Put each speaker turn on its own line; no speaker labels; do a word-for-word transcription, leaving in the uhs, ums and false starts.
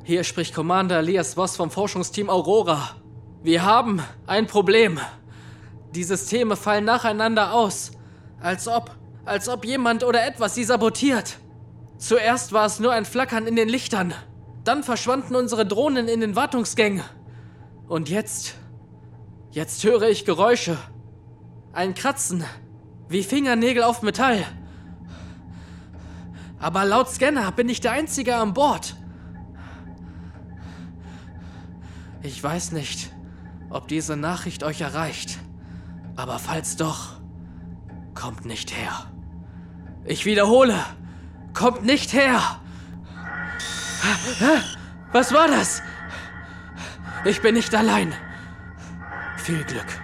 Hier spricht Commander Elias Voss vom Forschungsteam Aurora. Wir haben ein Problem. Die Systeme fallen nacheinander aus. Als ob, als ob jemand oder etwas sie sabotiert. Zuerst war es nur ein Flackern in den Lichtern. Dann verschwanden unsere Drohnen in den Wartungsgängen. Und jetzt, jetzt höre ich Geräusche. Ein Kratzen, wie Fingernägel auf Metall. Aber laut Scanner bin ich der Einzige an Bord. Ich weiß nicht, ob diese Nachricht euch erreicht. Aber falls doch, kommt nicht her. Ich wiederhole, kommt nicht her! Was war das? Ich bin nicht allein. Viel Glück.